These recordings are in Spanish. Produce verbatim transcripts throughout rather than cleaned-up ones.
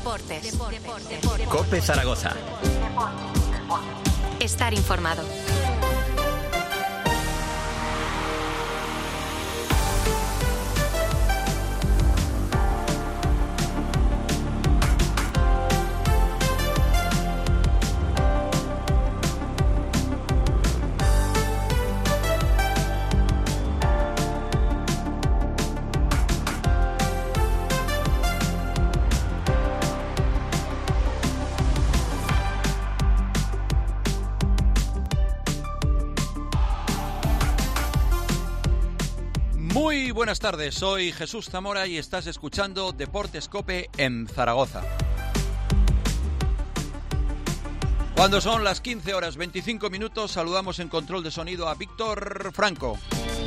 Deportes. Deportes. Deportes. COPE Zaragoza. Estar informado. Muy buenas tardes, soy Jesús Zamora y estás escuchando Deportes COPE en Zaragoza. Cuando son las quince horas veinticinco minutos, saludamos en control de sonido a Víctor Franco.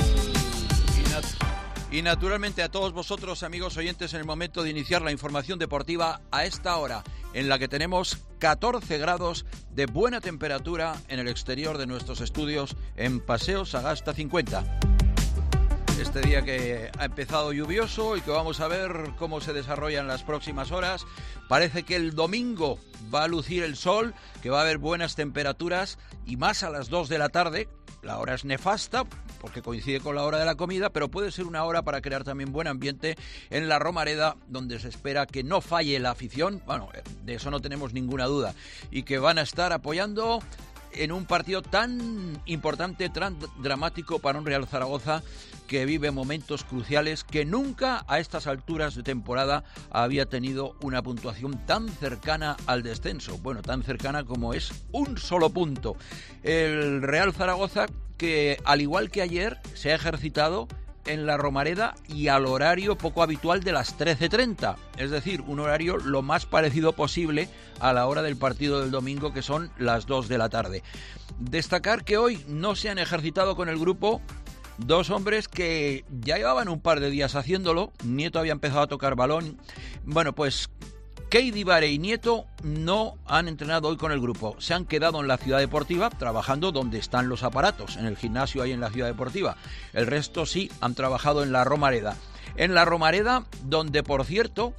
Y, nat- y naturalmente a todos vosotros, amigos oyentes, en el momento de iniciar la información deportiva a esta hora, en la que tenemos catorce grados de buena temperatura en el exterior de nuestros estudios en Paseo Sagasta cincuenta. Este día que ha empezado lluvioso y que vamos a ver cómo se desarrolla en las próximas horas. Parece que el domingo va a lucir el sol, que va a haber buenas temperaturas y más a las dos de la tarde. La hora es nefasta porque coincide con la hora de la comida, pero puede ser una hora para crear también buen ambiente en la Romareda, donde se espera que no falle la afición. Bueno, de eso no tenemos ninguna duda. Y que van a estar apoyando en un partido tan importante, tan dramático para un Real Zaragoza que vive momentos cruciales, que nunca a estas alturas de temporada había tenido una puntuación tan cercana al descenso. Bueno, tan cercana como es un solo punto. El Real Zaragoza, que al igual que ayer se ha ejercitado en la Romareda y al horario poco habitual de las trece treinta, es decir, un horario lo más parecido posible a la hora del partido del domingo, que son las dos de la tarde. Destacar que hoy no se han ejercitado con el grupo dos hombres que ya llevaban un par de días haciéndolo. Nieto había empezado a tocar balón. Bueno, pues Keidi Vare y Nieto no han entrenado hoy con el grupo. Se han quedado en la ciudad deportiva trabajando donde están los aparatos, en el gimnasio ahí en la ciudad deportiva. El resto sí han trabajado en la Romareda. En la Romareda, donde por cierto,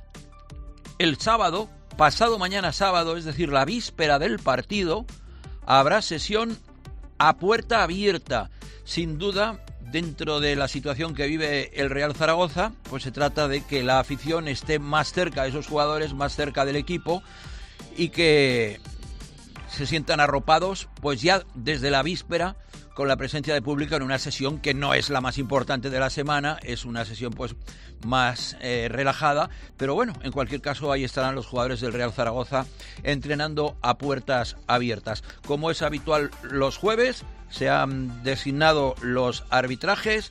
el sábado, pasado mañana sábado, es decir, la víspera del partido, habrá sesión a puerta abierta. Sin duda, dentro de la situación que vive el Real Zaragoza, pues se trata de que la afición esté más cerca de esos jugadores, más cerca del equipo, y que se sientan arropados, pues ya desde la víspera, con la presencia de público en una sesión que no es la más importante de la semana, es una sesión pues más eh, relajada, pero bueno, en cualquier caso ahí estarán los jugadores del Real Zaragoza entrenando a puertas abiertas. Como es habitual los jueves, se han designado los arbitrajes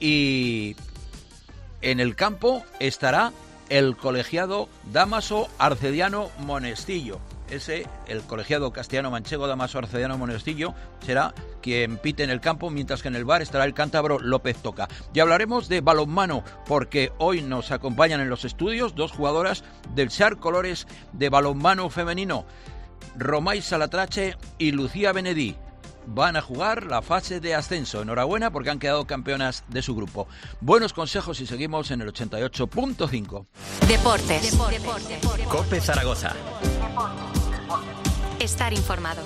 y en el campo estará el colegiado Dámaso Arcediano Monestillo. Ese, el colegiado castellano manchego Dámaso Arcediano Monestillo, será quien pite en el campo, mientras que en el bar estará el cántabro López Toca. Y hablaremos de balonmano, porque hoy nos acompañan en los estudios dos jugadoras del S A R Colores de balonmano femenino, Romay Salatrache y Lucía Benedí. Van a jugar la fase de ascenso. Enhorabuena porque han quedado campeonas de su grupo. Buenos consejos y seguimos en el ochenta y ocho punto cinco. Deportes. Deportes. Deportes. COPE Zaragoza. Estar informado.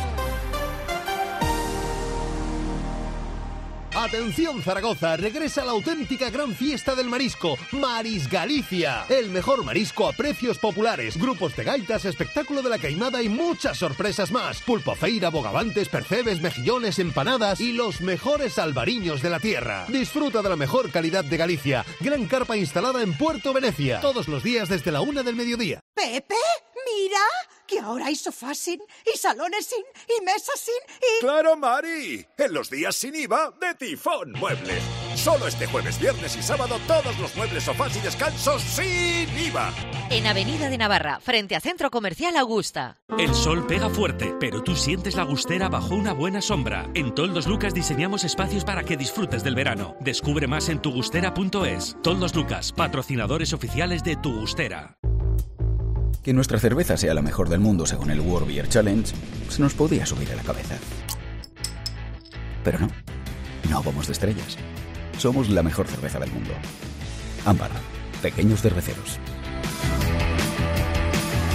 Atención Zaragoza, regresa la auténtica gran fiesta del marisco, Maris Galicia. El mejor marisco a precios populares, grupos de gaitas, espectáculo de la caimada y muchas sorpresas más. Pulpo feira, bogavantes, percebes, mejillones, empanadas y los mejores albariños de la tierra. Disfruta de la mejor calidad de Galicia. Gran carpa instalada en Puerto Venecia, todos los días desde la una del mediodía. Pepe, mira, que ahora hay sofás sin, y salones sin, y mesas sin, y... ¡Claro, Mari! En los días sin I V A de Tifón Muebles. Solo este jueves, viernes y sábado, todos los muebles, sofás y descansos sin I V A. En Avenida de Navarra, frente a Centro Comercial Augusta. El sol pega fuerte, pero tú sientes la gustera bajo una buena sombra. En Toldos Lucas diseñamos espacios para que disfrutes del verano. Descubre más en tugustera punto es. Toldos Lucas, patrocinadores oficiales de Tu Gustera. Que nuestra cerveza sea la mejor del mundo según el World Beer Challenge se nos podía subir a la cabeza. Pero no, no vamos de estrellas. Somos la mejor cerveza del mundo. Ámbar, pequeños cerveceros.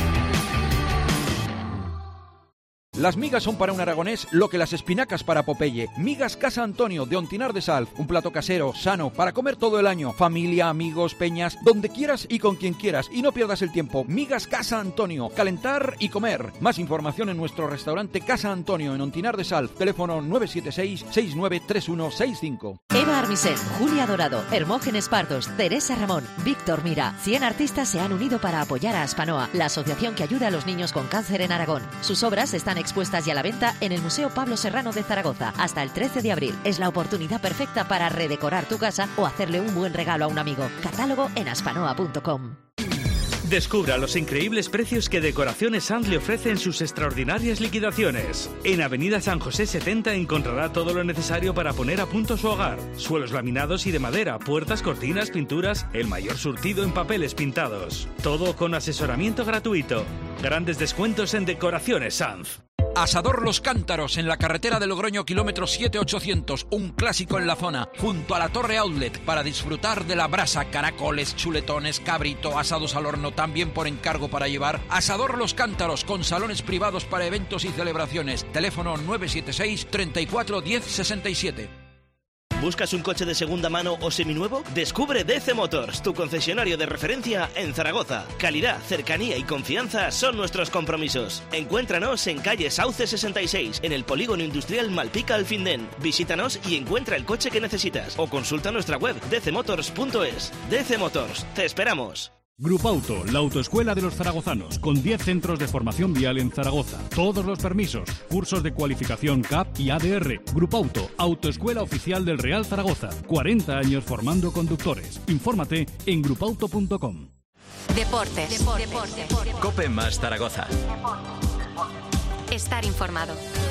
Las migas son para un aragonés lo que las espinacas para Popeye. Migas Casa Antonio de Ontinar de Salv, un plato casero, sano, para comer todo el año. Familia, amigos, peñas, donde quieras y con quien quieras. Y no pierdas el tiempo. Migas Casa Antonio, calentar y comer. Más información en nuestro restaurante Casa Antonio en Ontinar de Salv. Teléfono nueve siete seis, seis nueve tres uno seis cinco. Eva Armisen, Julia Dorado, Hermógenes Pardos, Teresa Ramón, Víctor Mira. cien artistas se han unido para apoyar a Aspanoa, la asociación que ayuda a los niños con cáncer en Aragón. Sus obras están expuestas y a la venta en el Museo Pablo Serrano de Zaragoza hasta el trece de abril. Es la oportunidad perfecta para redecorar tu casa o hacerle un buen regalo a un amigo. Catálogo en aspanoa punto com. Descubra los increíbles precios que Decoraciones Sanz le ofrece en sus extraordinarias liquidaciones. En Avenida San José setenta encontrará todo lo necesario para poner a punto su hogar. Suelos laminados y de madera, puertas, cortinas, pinturas, el mayor surtido en papeles pintados. Todo con asesoramiento gratuito. Grandes descuentos en Decoraciones Sanz. Asador Los Cántaros, en la carretera de Logroño, kilómetro siete ochocientos, un clásico en la zona, junto a la Torre Outlet, para disfrutar de la brasa, caracoles, chuletones, cabrito, asados al horno, también por encargo para llevar. Asador Los Cántaros, con salones privados para eventos y celebraciones. Teléfono nueve siete seis, treinta y cuatro, diez sesenta y siete. ¿Buscas un coche de segunda mano o seminuevo? Descubre D C Motors, tu concesionario de referencia en Zaragoza. Calidad, cercanía y confianza son nuestros compromisos. Encuéntranos en calle Sauce sesenta y seis, en el polígono industrial Malpica Alfindén. Visítanos y encuentra el coche que necesitas. O consulta nuestra web d c motors punto es. D C Motors, te esperamos. Grupauto, la autoescuela de los zaragozanos, con diez centros de formación vial en Zaragoza. Todos los permisos, cursos de cualificación C A P y A D R. Grupauto, autoescuela oficial del Real Zaragoza. cuarenta años formando conductores. Infórmate en grupauto punto com. Deportes. Deportes. Deportes. Cope más Zaragoza. Estar informado.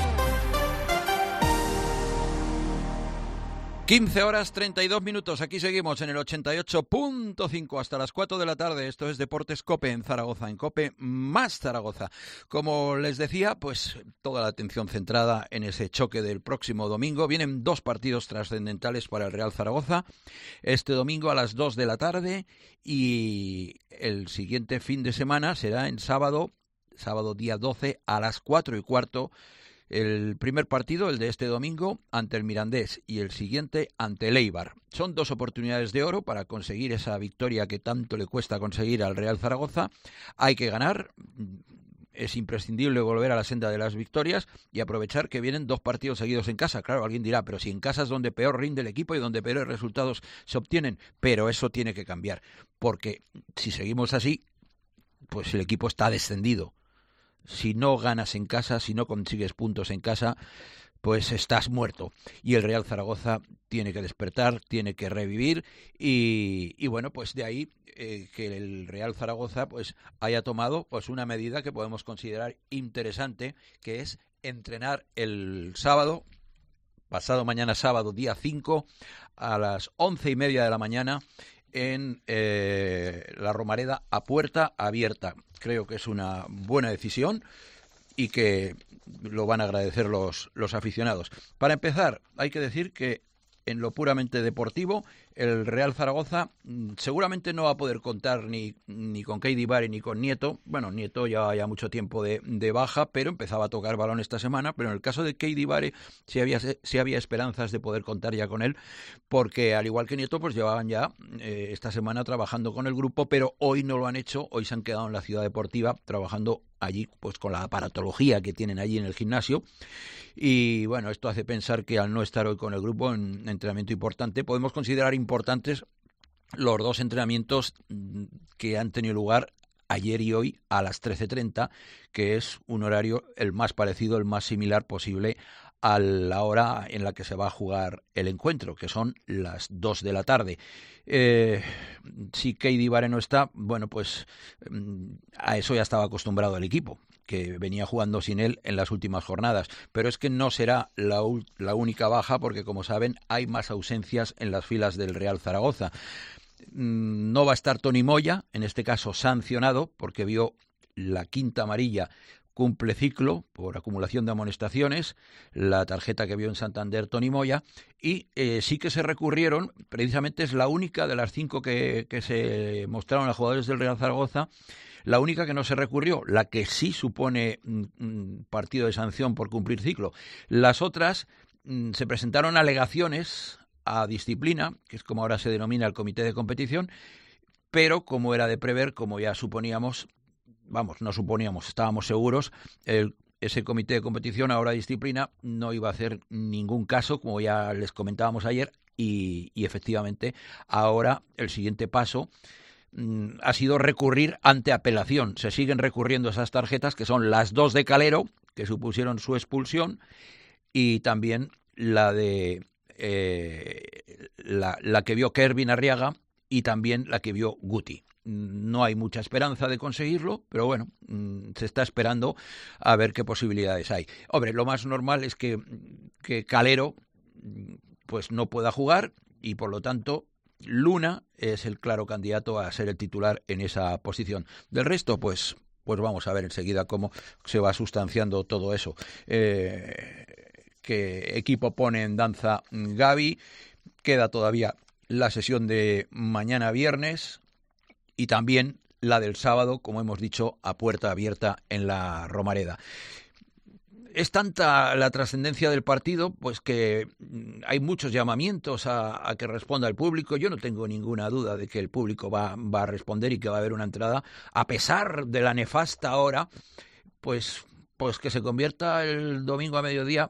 quince horas treinta y dos minutos, aquí seguimos en el ochenta y ocho punto cinco hasta las cuatro de la tarde. Esto es Deportes Cope en Zaragoza, en Cope más Zaragoza. Como les decía, pues toda la atención centrada en ese choque del próximo domingo. Vienen dos partidos trascendentales para el Real Zaragoza, este domingo a las dos de la tarde, y el siguiente fin de semana será en sábado, sábado día doce a las cuatro y cuarto. El primer partido, el de este domingo, ante el Mirandés, y el siguiente ante el Eibar. Son dos oportunidades de oro para conseguir esa victoria que tanto le cuesta conseguir al Real Zaragoza. Hay que ganar, es imprescindible volver a la senda de las victorias y aprovechar que vienen dos partidos seguidos en casa. Claro, alguien dirá, pero si en casa es donde peor rinde el equipo y donde peores resultados se obtienen. Pero eso tiene que cambiar, porque si seguimos así, pues el equipo está descendido. Si no ganas en casa, si no consigues puntos en casa, pues estás muerto. Y el Real Zaragoza tiene que despertar, tiene que revivir y, y bueno, pues de ahí eh, que el Real Zaragoza pues haya tomado pues una medida que podemos considerar interesante, que es entrenar el sábado, pasado mañana sábado, día cinco, a las once y media de la mañana, en eh, la Romareda a puerta abierta. Creo que es una buena decisión y que lo van a agradecer los, los aficionados. Para empezar, hay que decir que en lo puramente deportivo, el Real Zaragoza mmm, seguramente no va a poder contar ni, ni con Keidi Bare ni con Nieto. Bueno, Nieto ya ya mucho tiempo de, de baja, pero empezaba a tocar balón esta semana. Pero en el caso de Keidi Bare sí había, sí había esperanzas de poder contar ya con él, porque al igual que Nieto, pues llevaban ya eh, esta semana trabajando con el grupo, pero hoy no lo han hecho. Hoy se han quedado en la ciudad deportiva trabajando allí pues con la aparatología que tienen allí en el gimnasio. Y bueno, esto hace pensar que al no estar hoy con el grupo en entrenamiento importante, podemos considerar importantes los dos entrenamientos que han tenido lugar ayer y hoy a las trece treinta, que es un horario el más parecido, el más similar posible a la hora en la que se va a jugar el encuentro, que son las dos de la tarde. Eh, si Keidi Bare no está, bueno, pues a eso ya estaba acostumbrado el equipo, que venía jugando sin él en las últimas jornadas. Pero es que no será la, la única baja, porque como saben hay más ausencias en las filas del Real Zaragoza. No va a estar Toni Moya, en este caso sancionado, porque vio la quinta amarilla cumple ciclo por acumulación de amonestaciones, la tarjeta que vio en Santander Toni Moya, y eh, sí que se recurrieron, precisamente es la única de las cinco que, que se mostraron a jugadores del Real Zaragoza, la única que no se recurrió, la que sí supone mm, partido de sanción por cumplir ciclo. Las otras mm, se presentaron alegaciones a disciplina, que es como ahora se denomina el comité de competición, pero como era de prever, como ya suponíamos, vamos, no suponíamos, estábamos seguros, el, ese comité de competición, ahora disciplina, no iba a hacer ningún caso, como ya les comentábamos ayer, y, y efectivamente ahora el siguiente paso mm, ha sido recurrir ante apelación. Se siguen recurriendo esas tarjetas, que son las dos de Calero, que supusieron su expulsión, y también la de eh, la, la que vio Kervin Arriaga y también la que vio Guti. No hay mucha esperanza de conseguirlo, pero bueno, se está esperando a ver qué posibilidades hay. Hombre, lo más normal es que, que Calero pues no pueda jugar y por lo tanto Luna es el claro candidato a ser el titular en esa posición. Del resto, pues, pues vamos a ver enseguida cómo se va sustanciando todo eso. Eh, qué equipo pone en danza Gavi. Queda todavía la sesión de mañana viernes y también la del sábado, como hemos dicho, a puerta abierta en la Romareda. Es tanta la trascendencia del partido, pues que hay muchos llamamientos a, a que responda el público. Yo no tengo ninguna duda de que el público va, va a responder y que va a haber una entrada, a pesar de la nefasta hora, pues, pues que se convierta el domingo a mediodía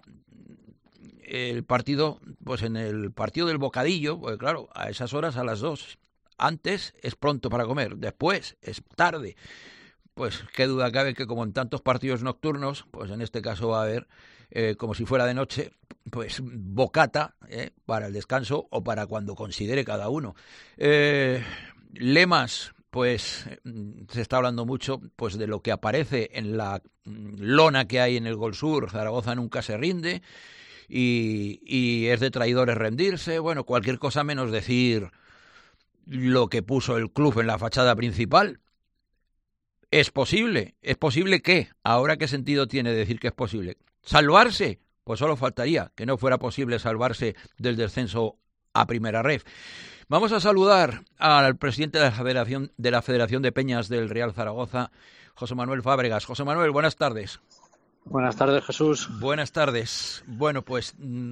el partido, pues en el partido del bocadillo, porque claro, a esas horas, a las dos, antes es pronto para comer, después es tarde. Pues qué duda cabe que como en tantos partidos nocturnos, pues en este caso va a haber, eh, como si fuera de noche, pues bocata eh, para el descanso o para cuando considere cada uno. Eh, lemas, pues se está hablando mucho pues de lo que aparece en la lona que hay en el Gol Sur, Zaragoza nunca se rinde, y, y es de traidores rendirse, bueno, cualquier cosa menos decir lo que puso el club en la fachada principal. ¿Es posible? ¿Es posible qué? ¿Ahora qué sentido tiene decir que es posible? ¿Salvarse? Pues solo faltaría que no fuera posible salvarse del descenso a Primera Ref. Vamos a saludar al presidente de la Federación de la Federación de Peñas del Real Zaragoza, José Manuel Fábregas. José Manuel, buenas tardes. Buenas tardes, Jesús. Buenas tardes. Bueno, pues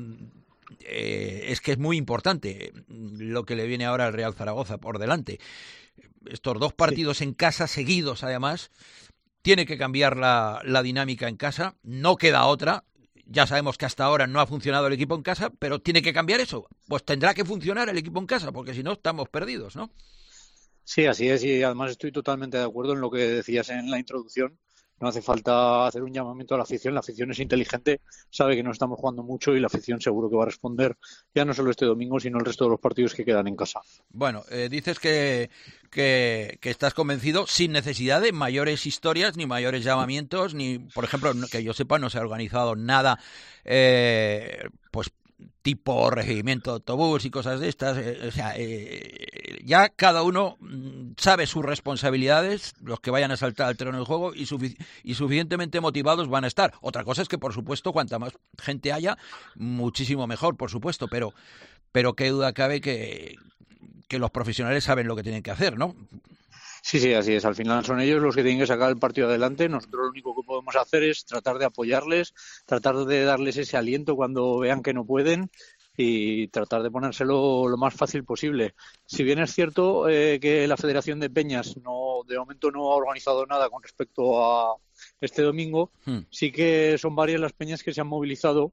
eh, es que es muy importante lo que le viene ahora al Real Zaragoza por delante. Estos dos partidos sí. en casa seguidos, además, tiene que cambiar la, la dinámica en casa. No queda otra. Ya sabemos que hasta ahora no ha funcionado el equipo en casa, pero tiene que cambiar eso. Pues tendrá que funcionar el equipo en casa, porque si no estamos perdidos, ¿no? Sí, así es, y además estoy totalmente de acuerdo en lo que decías en la introducción. No hace falta hacer un llamamiento a la afición, la afición es inteligente, sabe que no estamos jugando mucho y la afición seguro que va a responder ya no solo este domingo, sino el resto de los partidos que quedan en casa. Bueno, eh, dices que, que, que estás convencido sin necesidad de mayores historias ni mayores llamamientos, ni, por ejemplo, que yo sepa, no se ha organizado nada, eh, pues tipo recibimiento de autobús y cosas de estas, eh, o sea, eh, ya cada uno sabe sus responsabilidades, los que vayan a saltar al terreno del juego y, sufic- y suficientemente motivados van a estar. Otra cosa es que, por supuesto, cuanta más gente haya, muchísimo mejor, por supuesto, pero, pero qué duda cabe que, que los profesionales saben lo que tienen que hacer, ¿no? Sí, sí, así es. Al final son ellos los que tienen que sacar el partido adelante. Nosotros lo único que podemos hacer es tratar de apoyarles, tratar de darles ese aliento cuando vean que no pueden y tratar de ponérselo lo más fácil posible. Si bien es cierto eh, que la Federación de Peñas no, de momento no ha organizado nada con respecto a este domingo, hmm. sí que son varias las peñas que se han movilizado.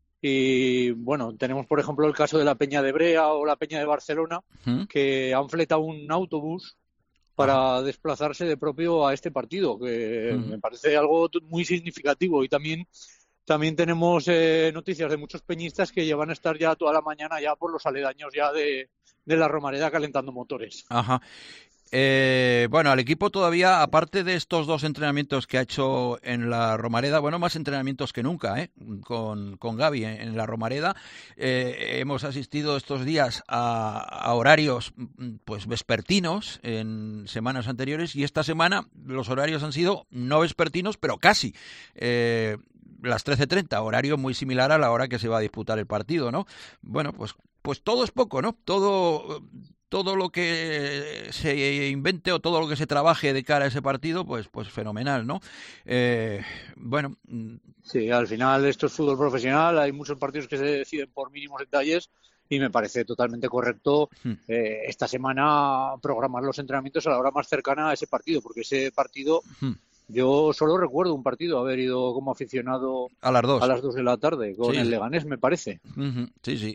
Y bueno, tenemos por ejemplo el caso de la Peña de Brea o la Peña de Barcelona, hmm. que han fletado un autobús para desplazarse de propio a este partido, que uh-huh. me parece algo muy significativo. Y también también tenemos eh, noticias de muchos peñistas que ya van a estar ya toda la mañana ya por los aledaños ya de, de la Romareda calentando motores. Ajá. Eh, bueno, al equipo todavía, aparte de estos dos entrenamientos que ha hecho en la Romareda, bueno, más entrenamientos que nunca, ¿eh? con, con Gavi en, en la Romareda. Eh, hemos asistido estos días a, a horarios pues vespertinos en semanas anteriores, y esta semana los horarios han sido no vespertinos, pero casi. Eh, las trece treinta, horario muy similar a la hora que se va a disputar el partido, ¿no? Bueno, pues, pues todo es poco, ¿no? Todo... todo lo que se invente o todo lo que se trabaje de cara a ese partido, pues pues fenomenal, ¿no? Eh, bueno. Sí, al final esto es fútbol profesional, hay muchos partidos que se deciden por mínimos detalles y me parece totalmente correcto hmm. eh, esta semana programar los entrenamientos a la hora más cercana a ese partido, porque ese partido... Hmm. Yo solo recuerdo un partido, haber ido como aficionado a las dos, a las dos de la tarde con sí. el Leganés, me parece. Uh-huh. Sí, sí.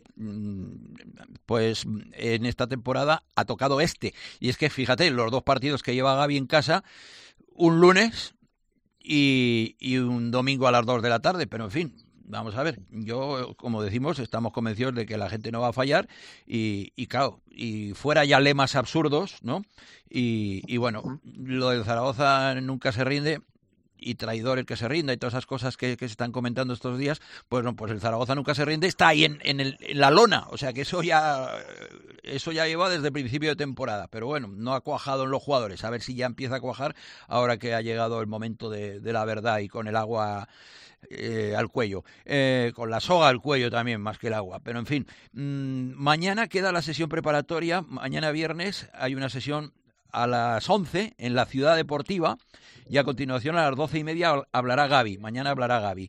Pues en esta temporada ha tocado este. Y es que, fíjate, los dos partidos que lleva Gavi en casa, un lunes y, y un domingo a las dos de la tarde, pero en fin... Vamos a ver, yo, como decimos, estamos convencidos de que la gente no va a fallar y, y claro, y fuera ya lemas absurdos, ¿no? Y, y bueno, lo del Zaragoza nunca se rinde y traidor el que se rinda y todas esas cosas que, que se están comentando estos días, pues no, pues el Zaragoza nunca se rinde, está ahí en, en, el, en la lona, o sea que eso ya eso ya lleva desde el principio de temporada, pero bueno, no ha cuajado en los jugadores, a ver si ya empieza a cuajar ahora que ha llegado el momento de, de la verdad y con el agua... Eh, al cuello, eh, con la soga al cuello también, más que el agua, pero en fin, mmm, mañana queda la sesión preparatoria, mañana viernes hay una sesión a las once en la Ciudad Deportiva y a continuación a las doce y media hablará Gavi, mañana hablará Gavi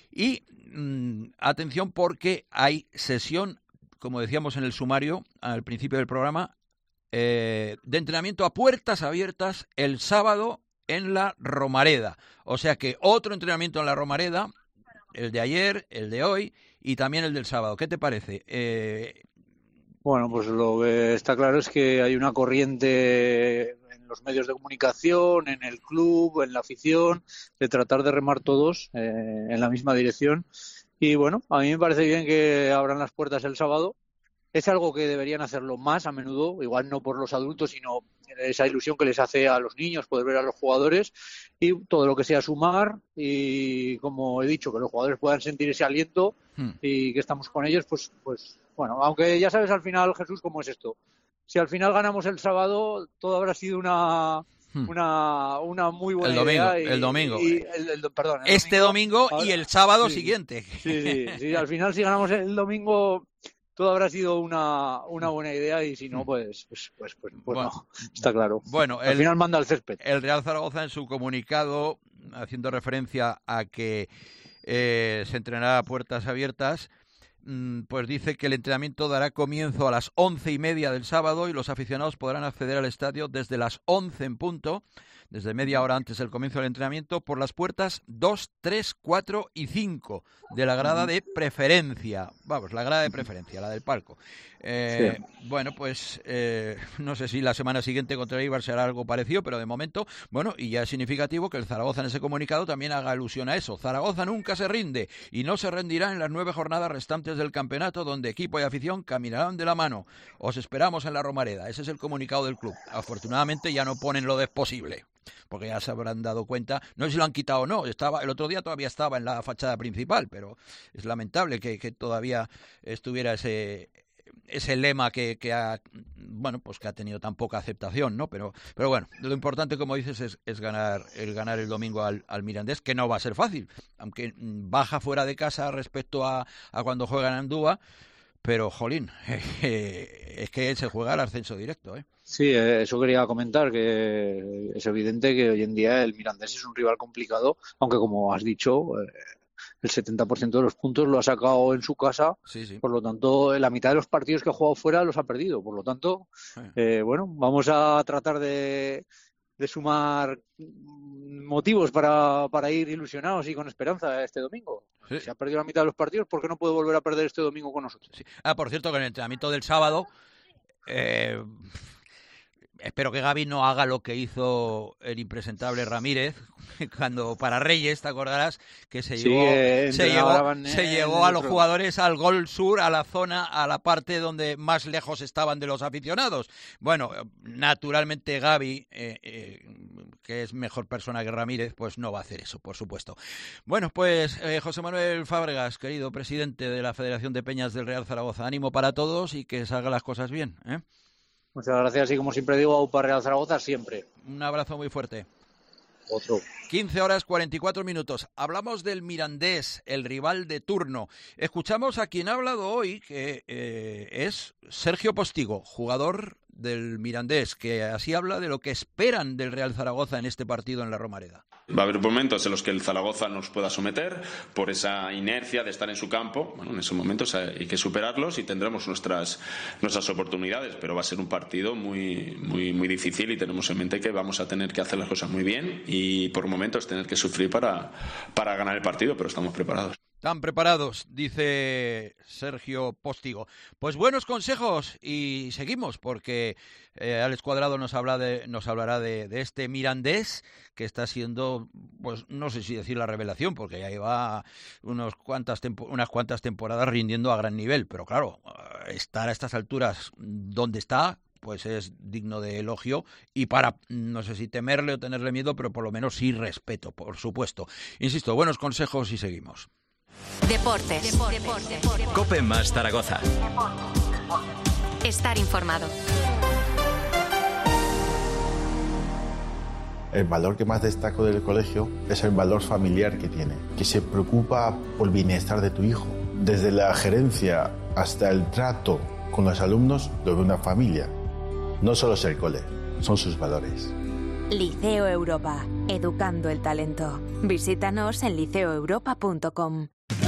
y mmm, atención porque hay sesión, como decíamos en el sumario al principio del programa, eh, de entrenamiento a puertas abiertas el sábado en la Romareda, o sea que otro entrenamiento en la Romareda, el de ayer, el de hoy y también el del sábado. ¿Qué te parece? Eh... Bueno, pues lo que está claro es que hay una corriente en los medios de comunicación, en el club, en la afición, de tratar de remar todos eh, en la misma dirección. Y bueno, a mí me parece bien que abran las puertas el sábado. Es algo que deberían hacerlo más a menudo, igual no por los adultos, sino esa ilusión que les hace a los niños poder ver a los jugadores y todo lo que sea sumar y, como he dicho, que los jugadores puedan sentir ese aliento hmm. y que estamos con ellos, pues, pues bueno, aunque ya sabes al final, Jesús, cómo es esto. Si al final ganamos el sábado, todo habrá sido una... Una, una muy buena el domingo, idea. Y, el domingo. Y el, el, perdón, el este domingo, domingo y el sábado sí, siguiente. Sí, sí, sí, al final si ganamos el domingo todo habrá sido una, una buena idea y si no, pues pues pues, pues, pues bueno, no, está claro. Bueno, al el, final manda el césped. El Real Zaragoza en su comunicado, haciendo referencia a que eh, se entrenará a puertas abiertas, pues dice que el entrenamiento dará comienzo a las once y media del sábado y los aficionados podrán acceder al estadio desde las once en punto, desde media hora antes del comienzo del entrenamiento, por las puertas dos, tres, cuatro y cinco de la grada de preferencia. Vamos, la grada de preferencia, la del palco. Eh, sí. Bueno, pues eh, no sé si la semana siguiente contra el Eibar será algo parecido, pero de momento, bueno, y ya es significativo que el Zaragoza en ese comunicado también haga alusión a eso. Zaragoza nunca se rinde y no se rendirá en las nueve jornadas restantes del campeonato, donde equipo y afición caminarán de la mano. Os esperamos en la Romareda. Ese es el comunicado del club. Afortunadamente ya no ponen lo de posible, porque ya se habrán dado cuenta, no sé si lo han quitado o no, estaba el otro día todavía estaba en la fachada principal, pero es lamentable que, que todavía estuviera ese ese lema que, que ha bueno pues que ha tenido tan poca aceptación, ¿no? Pero pero bueno, lo importante, como dices, es, es ganar el ganar el domingo al, al Mirandés, que no va a ser fácil, aunque baja fuera de casa respecto a, a cuando juegan en Andúa, pero jolín, es que se juega al ascenso directo, ¿eh? Sí, eso quería comentar, que es evidente que hoy en día el Mirandés es un rival complicado, aunque como has dicho, el setenta por ciento de los puntos lo ha sacado en su casa, sí, sí. Por lo tanto, la mitad de los partidos que ha jugado fuera los ha perdido, por lo tanto, eh, bueno, vamos a tratar de, de sumar motivos para, para ir ilusionados y con esperanza este domingo. Sí. Si ha perdido la mitad de los partidos, ¿por qué no puede volver a perder este domingo con nosotros? Sí. Ah, por cierto, que en el entrenamiento del sábado... Eh... espero que Gavi no haga lo que hizo el impresentable Ramírez cuando para Reyes, te acordarás, que se Sí, llevó, eh, se llevó, en, se en llevó a los otro. jugadores al gol sur, a la zona, a la parte donde más lejos estaban de los aficionados. Bueno, naturalmente Gavi, eh, eh, que es mejor persona que Ramírez, pues no va a hacer eso, por supuesto. Bueno, pues eh, José Manuel Fábregas, querido presidente de la Federación de Peñas del Real Zaragoza, ánimo para todos y que salgan las cosas bien, ¿eh? Muchas gracias y como siempre digo, AUPA Real Zaragoza siempre. Un abrazo muy fuerte. Otro. quince horas cuarenta y cuatro minutos. Hablamos del Mirandés, el rival de turno. Escuchamos a quien ha hablado hoy, que eh, es Sergio Postigo, jugador del Mirandés, que así habla de lo que esperan del Real Zaragoza en este partido en la Romareda. Va a haber momentos en los que el Zaragoza nos pueda someter por esa inercia de estar en su campo. Bueno, en esos momentos hay que superarlos y tendremos nuestras nuestras oportunidades, pero va a ser un partido muy muy muy difícil y tenemos en mente que vamos a tener que hacer las cosas muy bien y por momentos tener que sufrir para, para ganar el partido, pero estamos preparados. Están preparados, dice Sergio Postigo. Pues buenos consejos y seguimos porque eh, Alex Cuadrado nos habla de, nos hablará de, de este Mirandés que está siendo, pues no sé si decir la revelación, porque ya lleva unos cuantas tempo, unas cuantas temporadas rindiendo a gran nivel, pero claro, estar a estas alturas donde está, pues es digno de elogio y para, no sé si temerle o tenerle miedo, pero por lo menos sí respeto, por supuesto. Insisto, buenos consejos y seguimos. Deportes. Deportes. Deportes. Cope más Zaragoza. Estar informado. El valor que más destaco del colegio es el valor familiar que tiene, que se preocupa por el bienestar de tu hijo. Desde la gerencia hasta el trato con los alumnos, lo de una familia. No solo es el cole, son sus valores. Liceo Europa, educando el talento. Visítanos en liceo europa punto com.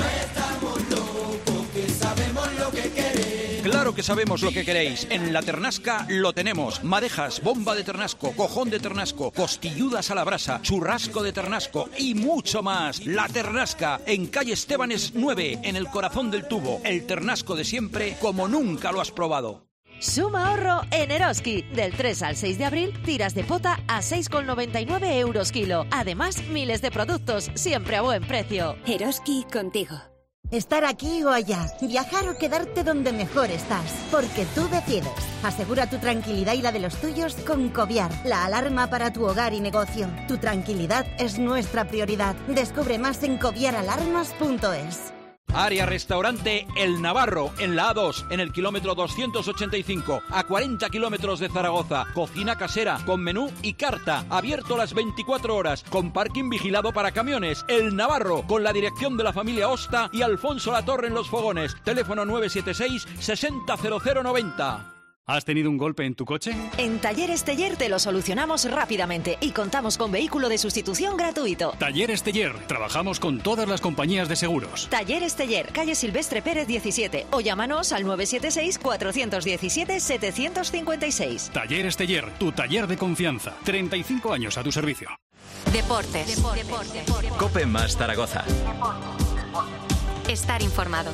Claro que sabemos lo que queréis. En La Ternasca lo tenemos. Madejas, bomba de ternasco, cojón de ternasco, costilludas a la brasa, churrasco de ternasco y mucho más. La Ternasca, en calle Estebanes nueve, en el corazón del tubo. El ternasco de siempre, como nunca lo has probado. Suma ahorro en Eroski. Del tres al seis de abril, tiras de pota a seis con noventa y nueve euros kilo. Además, miles de productos, siempre a buen precio. Eroski contigo. Estar aquí o allá, viajar o quedarte donde mejor estás, porque tú decides. Asegura tu tranquilidad y la de los tuyos con Coviar, la alarma para tu hogar y negocio. Tu tranquilidad es nuestra prioridad. Descubre más en coviar alarmas punto es. Área Restaurante El Navarro, en la A dos, en el kilómetro doscientos ochenta y cinco, a cuarenta kilómetros de Zaragoza. Cocina casera, con menú y carta, abierto las veinticuatro horas, con parking vigilado para camiones. El Navarro, con la dirección de la familia Osta y Alfonso Latorre en los fogones. Teléfono nueve siete seis, sesenta cero cero noventa. ¿Has tenido un golpe en tu coche? En Talleres Teller te lo solucionamos rápidamente y contamos con vehículo de sustitución gratuito. Talleres Teller. Trabajamos con todas las compañías de seguros. Talleres Teller, calle Silvestre Pérez diecisiete o llámanos al nueve siete seis, cuatro uno siete, siete cinco seis. Talleres Teller, tu taller de confianza. treinta y cinco años a tu servicio. Deportes. Deportes. Deportes. Cope más Zaragoza. Estar informado.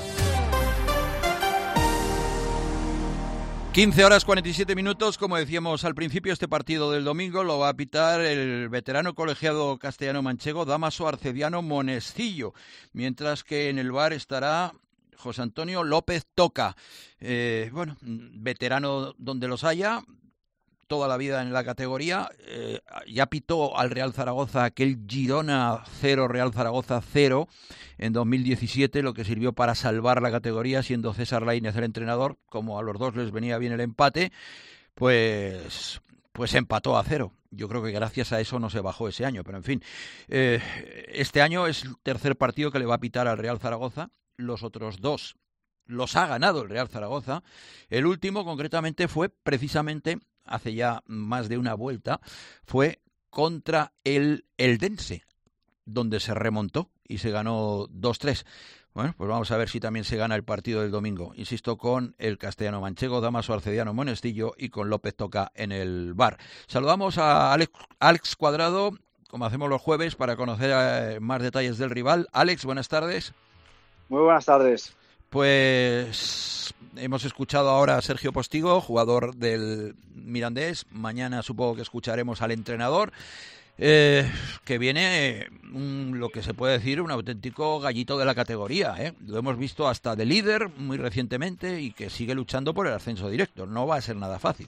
quince horas cuarenta y siete minutos, como decíamos al principio, este partido del domingo lo va a pitar el veterano colegiado castellano-manchego Dámaso Arcediano Monescillo, mientras que en el V A R estará José Antonio López Toca, eh, bueno, veterano donde los haya, toda la vida en la categoría, eh, ya pitó al Real Zaragoza aquel Girona cero, Real Zaragoza cero en dos mil diecisiete, lo que sirvió para salvar la categoría, siendo César Laínez el entrenador. Como a los dos les venía bien el empate, pues, pues empató a cero. Yo creo que gracias a eso no se bajó ese año, pero en fin, eh, este año es el tercer partido que le va a pitar al Real Zaragoza. Los otros dos los ha ganado el Real Zaragoza. El último, concretamente, fue precisamente hace ya más de una vuelta, fue contra el Eldense, donde se remontó y se ganó dos tres. Bueno, pues vamos a ver si también se gana el partido del domingo. Insisto, con el castellano-manchego Dámaso Arcediano Monescillo y con López Toca en el V A R. Saludamos a Alex, Alex Cuadrado, como hacemos los jueves, para conocer eh, más detalles del rival. Alex, buenas tardes. Muy buenas tardes. pues hemos escuchado ahora a Sergio Postigo, jugador del Mirandés. Mañana supongo que escucharemos al entrenador. Eh, que viene un, lo que se puede decir un auténtico gallito de la categoría, ¿eh? Lo hemos visto hasta de líder muy recientemente y que sigue luchando por el ascenso directo. No va a ser nada fácil.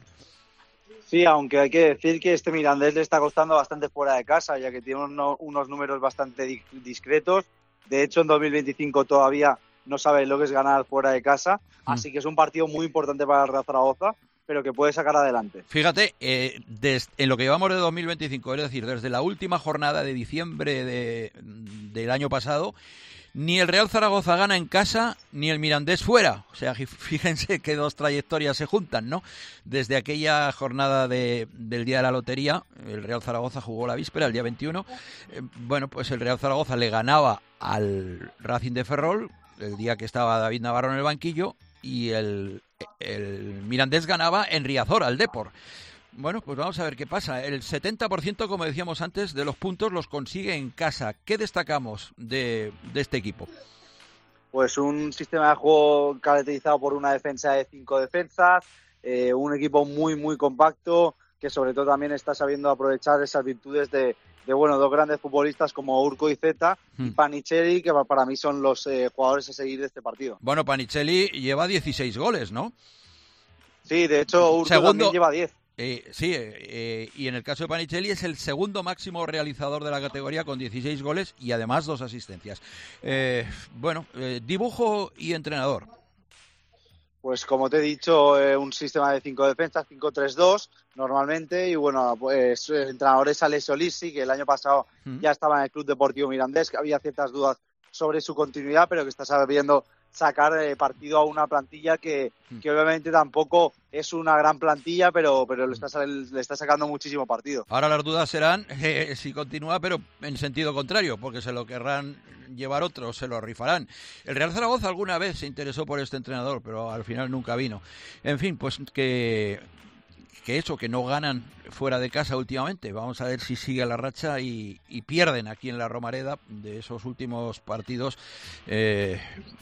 Sí, aunque hay que decir que este Mirandés le está costando bastante fuera de casa, ya que tiene uno, unos números bastante di- discretos. De hecho, en dos mil veinticinco todavía no sabe lo que es ganar fuera de casa, mm. así que es un partido muy importante para el Real Zaragoza, pero que puede sacar adelante. Fíjate, eh, des, en lo que llevamos de dos mil veinticinco, es decir, desde la última jornada de diciembre de, del año pasado, ni el Real Zaragoza gana en casa, ni el Mirandés fuera. O sea, fíjense qué dos trayectorias se juntan, ¿no? Desde aquella jornada de, del día de la lotería, el Real Zaragoza jugó la víspera, el día veintiuno. Eh, bueno, pues el Real Zaragoza le ganaba al Racing de Ferrol, el día que estaba David Navarro en el banquillo, y el, el Mirandés ganaba en Riazor, al Depor. Bueno, pues vamos a ver qué pasa. El setenta por ciento, como decíamos antes, de los puntos los consigue en casa. ¿Qué destacamos de, de este equipo? Pues un sistema de juego caracterizado por una defensa de cinco defensas, eh, un equipo muy, muy compacto, que sobre todo también está sabiendo aprovechar esas virtudes de, de bueno, dos grandes futbolistas como Urco y Zeta hmm. y Panicelli, que para mí son los eh, jugadores a seguir de este partido. Bueno, Panicelli lleva dieciséis goles, ¿no? Sí, de hecho Urco segundo, también lleva diez. Eh, sí, eh, y en el caso de Panicelli es el segundo máximo realizador de la categoría con dieciséis goles y además dos asistencias. Eh, bueno, eh, dibujo y entrenador. Pues como te he dicho, eh, un sistema de cinco defensas, cinco tres dos normalmente, y bueno, pues el entrenador es Alessio Lissi, que el año pasado mm. ya estaba en el Club Deportivo Mirandés, que había ciertas dudas sobre su continuidad, pero que está sabiendo sacar eh, partido a una plantilla que, mm. que obviamente tampoco es una gran plantilla, pero pero le está, le está sacando muchísimo partido. Ahora las dudas serán eh, si continúa, pero en sentido contrario, porque se lo querrán llevar otros, se lo rifarán. El Real Zaragoza alguna vez se interesó por este entrenador, pero al final nunca vino. En fin, pues que, que eso, que no ganan fuera de casa últimamente. Vamos a ver si sigue la racha y, y pierden aquí en la Romareda de esos últimos partidos. Eh,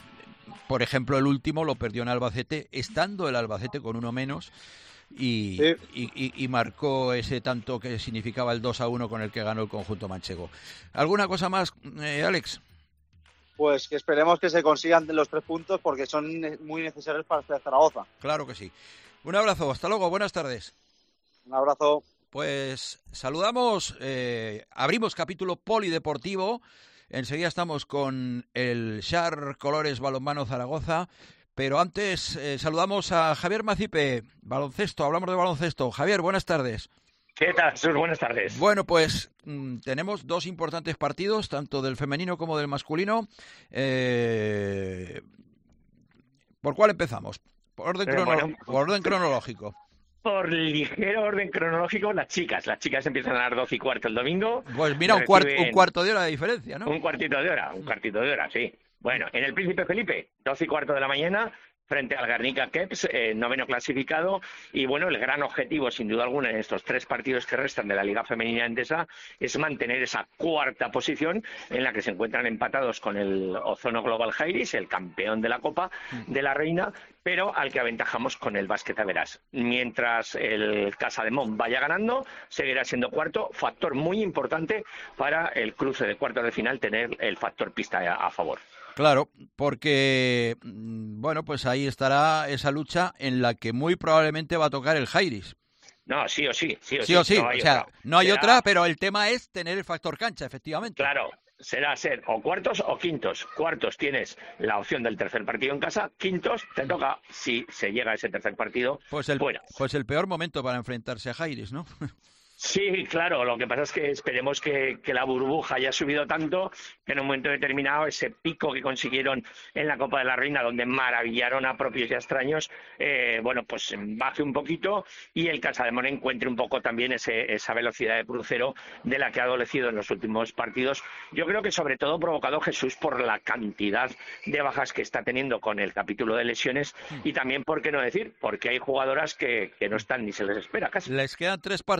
por ejemplo, el último lo perdió en Albacete, estando el Albacete con uno menos. Y, sí. y, y, y marcó ese tanto que significaba el dos a uno con el que ganó el conjunto manchego. ¿Alguna cosa más, eh, Alex? Pues que esperemos que se consigan los tres puntos porque son muy necesarios para el Zaragoza. Claro que sí. Un abrazo, hasta luego, buenas tardes. Un abrazo. Pues saludamos, eh, abrimos capítulo polideportivo. Enseguida estamos con el Shar Colores Balonmano Zaragoza. Pero antes eh, saludamos a Javier Macipe, baloncesto, hablamos de baloncesto. Javier, buenas tardes. ¿Qué tal, Jesús? Buenas tardes. Bueno, pues mmm, tenemos dos importantes partidos, tanto del femenino como del masculino. Eh, ¿Por cuál empezamos? Por orden, crono- bueno, por orden cronológico. Por ligero orden cronológico, las chicas. Las chicas empiezan a las doce y cuarto el domingo. Pues mira, un, cuart- un cuarto de hora de diferencia, ¿no? Un cuartito de hora, un cuartito de hora, sí. Bueno, en el Príncipe Felipe, doce y cuarto de la mañana, frente al Guernica Keps, eh, noveno clasificado. Y bueno, el gran objetivo, sin duda alguna, en estos tres partidos que restan de la Liga Femenina Endesa, es mantener esa cuarta posición en la que se encuentran empatados con el Ozono Global Jairis, el campeón de la Copa de la Reina, pero al que aventajamos con el Básquet Averas. Mientras el Casademont vaya ganando, seguirá siendo cuarto, factor muy importante para el cruce de cuartos de final, tener el factor pista a, a favor. Claro, porque, bueno, pues ahí estará esa lucha en la que muy probablemente va a tocar el Jairis. No, sí o sí, sí o sí. Sí o sí, no hay o sea, otra. no hay Será... otra, pero el tema es tener el factor cancha, efectivamente. Claro, será ser o cuartos o quintos. Cuartos tienes la opción del tercer partido en casa, quintos te toca, si se llega a ese tercer partido, pues el, fuera. Pues el peor momento para enfrentarse a Jairis, ¿no? Sí, claro, lo que pasa es que esperemos que, que la burbuja haya subido tanto que en un momento determinado ese pico que consiguieron en la Copa de la Reina, donde maravillaron a propios y a extraños, eh, bueno, pues baje un poquito y el Casademont encuentre un poco también ese, esa velocidad de crucero de la que ha adolecido en los últimos partidos. Yo creo que sobre todo provocado, Jesús, por la cantidad de bajas que está teniendo con el capítulo de lesiones y también, ¿por qué no decir? Porque hay jugadoras que, que no están ni se les espera casi. Les quedan tres partidos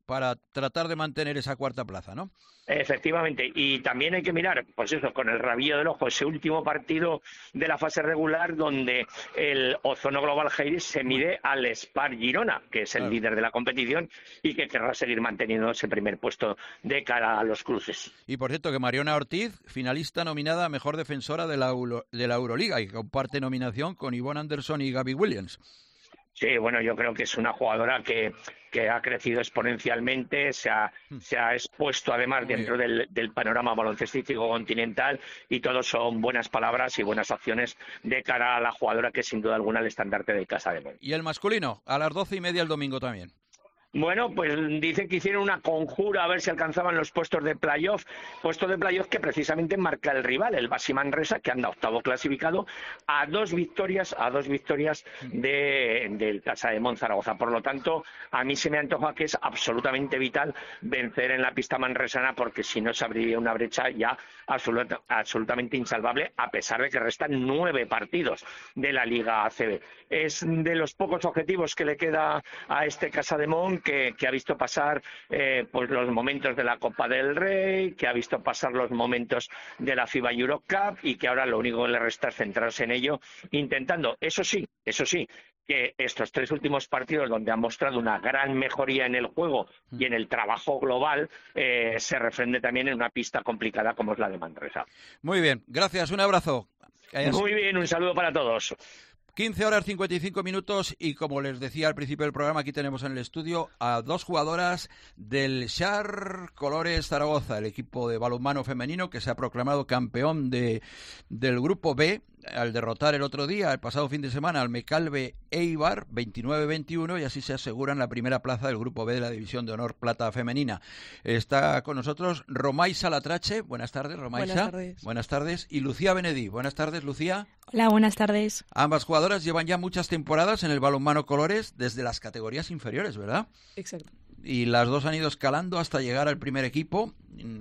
para tratar de mantener esa cuarta plaza, ¿no? Efectivamente, y también hay que mirar, pues eso, con el rabillo del ojo, ese último partido de la fase regular donde el Ozono Global Heiris se mide al Spar Girona, que es el claro. líder de la competición y que querrá seguir manteniendo ese primer puesto de cara a los cruces. Y por cierto que Mariona Ortiz, finalista nominada a Mejor Defensora de la, Euro, de la Euroliga y comparte nominación con Yvonne Anderson y Gaby Williams. Sí, bueno, yo creo que es una jugadora que, que ha crecido exponencialmente, se ha, se ha expuesto además dentro del, del panorama baloncestístico continental y todo son buenas palabras y buenas acciones de cara a la jugadora que es sin duda alguna el estandarte de Casa de Mon. Y el masculino, a las doce y media el domingo también. Bueno, pues dicen que hicieron una conjura a ver si alcanzaban los puestos de playoff, puestos de playoff que precisamente marca el rival, el Baxi Manresa, que anda octavo clasificado a dos victorias, a dos victorias de del Casa de Mon Zaragoza. Por lo tanto, a mí se me antoja que es absolutamente vital vencer en la pista manresana, porque si no se abriría una brecha ya absoluta, absolutamente insalvable, a pesar de que restan nueve partidos de la Liga A C B. Es de los pocos objetivos que le queda a este Casa de Mon, Que, que ha visto pasar eh, pues los momentos de la Copa del Rey, que ha visto pasar los momentos de la FIBA Eurocup y que ahora lo único que le resta es centrarse en ello, intentando, eso sí, eso sí, que estos tres últimos partidos donde han mostrado una gran mejoría en el juego y en el trabajo global eh, se refrende también en una pista complicada como es la de Manresa. Muy bien, gracias, un abrazo. Muy bien, un saludo para todos. quince horas cincuenta y cinco minutos y como les decía al principio del programa, aquí tenemos en el estudio a dos jugadoras del Xar Colores Zaragoza, el equipo de balonmano femenino que se ha proclamado campeón de, del grupo B al derrotar el otro día, el pasado fin de semana, al Mecalve Eibar veintinueve veintiuno y así se aseguran la primera plaza del grupo B de la División de Honor Plata Femenina. Está con nosotros Romaisa Latrache. Buenas tardes, Romaisa. Buenas tardes. Buenas tardes. Y Lucía Benedí. Buenas tardes, Lucía. Hola, buenas tardes. Ambas jugadoras llevan ya muchas temporadas en el balonmano Colores desde las categorías inferiores, ¿verdad? Exacto. Y las dos han ido escalando hasta llegar al primer equipo.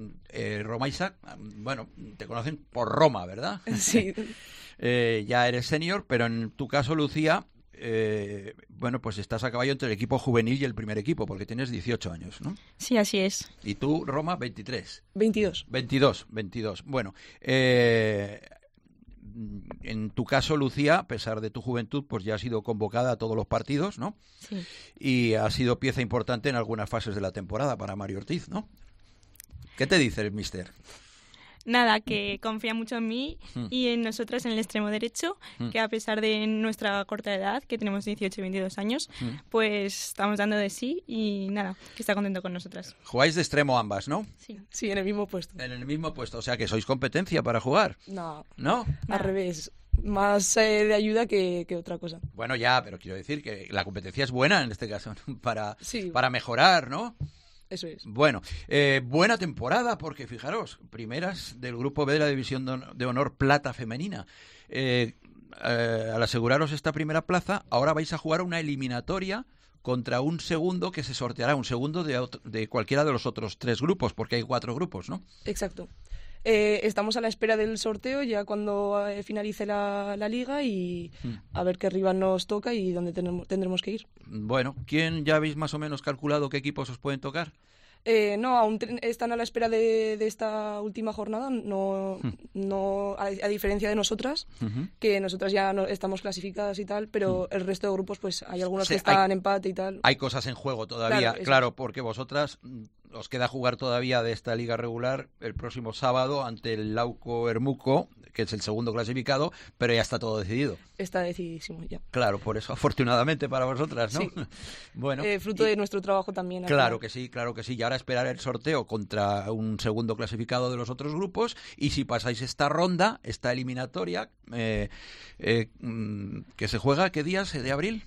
Eh, Romaisa, bueno, te conocen por Roma, ¿verdad? Sí. eh, ya eres senior, pero en tu caso, Lucía, eh, bueno, pues estás a caballo entre el equipo juvenil y el primer equipo, porque tienes dieciocho años, ¿no? Sí, así es. Y tú, Roma, veintitrés. veintidós. veintidós, veintidós. Bueno, eh... en tu caso, Lucía, a pesar de tu juventud, pues ya has sido convocada a todos los partidos, ¿no? Sí. Y ha sido pieza importante en algunas fases de la temporada para Mario Ortiz, ¿no? ¿Qué te dice el míster? Nada, que confía mucho en mí mm. y en nosotras en el extremo derecho, mm. que a pesar de nuestra corta edad, que tenemos dieciocho y veintidós años, mm. pues estamos dando de sí y nada, que está contento con nosotras. Jugáis de extremo ambas, ¿no? Sí, sí, en el mismo puesto. En el mismo puesto, o sea que sois competencia para jugar. No. ¿No? Al revés. Más eh, de ayuda que, que otra cosa. Bueno, ya, pero quiero decir que la competencia es buena en este caso, ¿no? para, sí. para mejorar, ¿no? Eso es. Bueno, eh, buena temporada porque, fijaros, primeras del Grupo B de la División de Honor Plata Femenina. Eh, eh, al aseguraros esta primera plaza, ahora vais a jugar una eliminatoria contra un segundo que se sorteará, un segundo de, otro, de cualquiera de los otros tres grupos, porque hay cuatro grupos, ¿no? Exacto. Eh, estamos a la espera del sorteo ya cuando eh, finalice la, la liga y mm. a ver qué rival nos toca y dónde tenemos, tendremos que ir. Bueno, ¿quién ya habéis más o menos calculado qué equipos os pueden tocar? Eh, no, aún están a la espera de, de esta última jornada, no, mm. no a, a diferencia de nosotras, uh-huh. que nosotras ya no, estamos clasificadas y tal, pero mm. el resto de grupos pues hay algunos sí, que están en empate y tal. Hay cosas en juego todavía, claro, claro porque vosotras os queda jugar todavía de esta liga regular el próximo sábado ante el Lauco Hermuco, que es el segundo clasificado, pero ya está todo decidido. Está decididísimo ya. Claro, por eso, afortunadamente para vosotras, ¿no? Sí. Bueno, eh, fruto y, de nuestro trabajo también. Claro acá. que sí, claro que sí. Y ahora esperar el sorteo contra un segundo clasificado de los otros grupos y si pasáis esta ronda, esta eliminatoria, eh, eh, que se juega, ¿qué días de abril?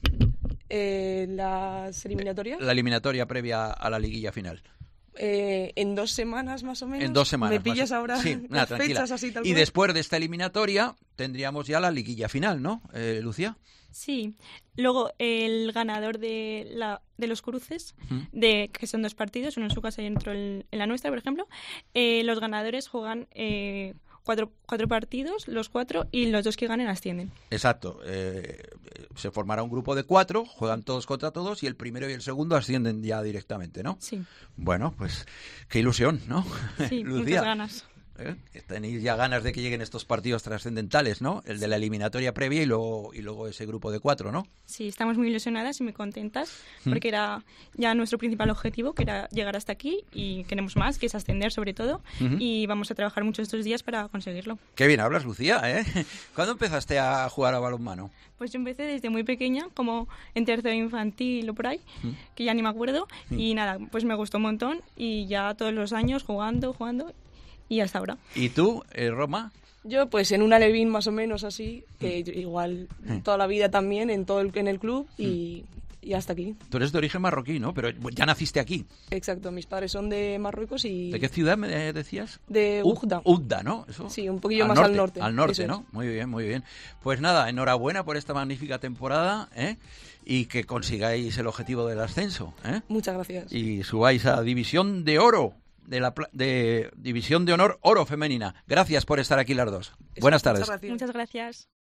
Eh, ¿Las eliminatorias? La eliminatoria previa a la liguilla final. Eh, en dos semanas más o menos. En dos semanas. Me pillas ahora sí, nada, las fechas así tal Y cual. después de esta eliminatoria tendríamos ya la liguilla final, ¿no, eh, Lucía? Sí. Luego el ganador de la de los cruces, uh-huh. de que son dos partidos, uno en su casa y otro en la nuestra, por ejemplo, eh, los ganadores juegan eh, cuatro, cuatro partidos, los cuatro, y los dos que ganen ascienden. Exacto. Eh, se formará un grupo de cuatro, juegan todos contra todos y el primero y el segundo ascienden ya directamente, ¿no? Sí. Bueno, pues qué ilusión, ¿no? Sí, Lucía, muchas ganas. ¿eh? Tenéis ya ganas de que lleguen estos partidos trascendentales, ¿no? El de la eliminatoria previa y luego, y luego ese grupo de cuatro, ¿no? Sí, estamos muy ilusionadas y muy contentas porque ¿Mm? era ya nuestro principal objetivo, que era llegar hasta aquí, y queremos más, que es ascender sobre todo, uh-huh. y vamos a trabajar mucho estos días para conseguirlo. Qué bien hablas, Lucía, ¿eh? ¿Cuándo empezaste a jugar a balonmano? Pues yo empecé desde muy pequeña, como en tercero infantil o por ahí, ¿Mm? que ya ni me acuerdo, ¿Mm? y nada, pues me gustó un montón y ya todos los años jugando, jugando y hasta ahora. ¿Y tú, eh, Roma? Yo, pues en un alevín más o menos así, que mm. igual toda la vida también en todo el, en el club y, mm. y hasta aquí. Tú eres de origen marroquí, ¿no? Pero ya naciste aquí. Exacto, mis padres son de Marruecos y... ¿De qué ciudad me decías? De Oujda. Oujda, ¿no? ¿Eso? Sí, un poquillo al más norte, al norte. Al norte, ¿no? Es. Muy bien, muy bien. Pues nada, enhorabuena por esta magnífica temporada, ¿eh? Y que consigáis el objetivo del ascenso, ¿eh? Muchas gracias. Y subáis a División de Oro. De la de División de Honor Oro Femenina. Gracias por estar aquí las dos. Buenas tardes. Muchas gracias.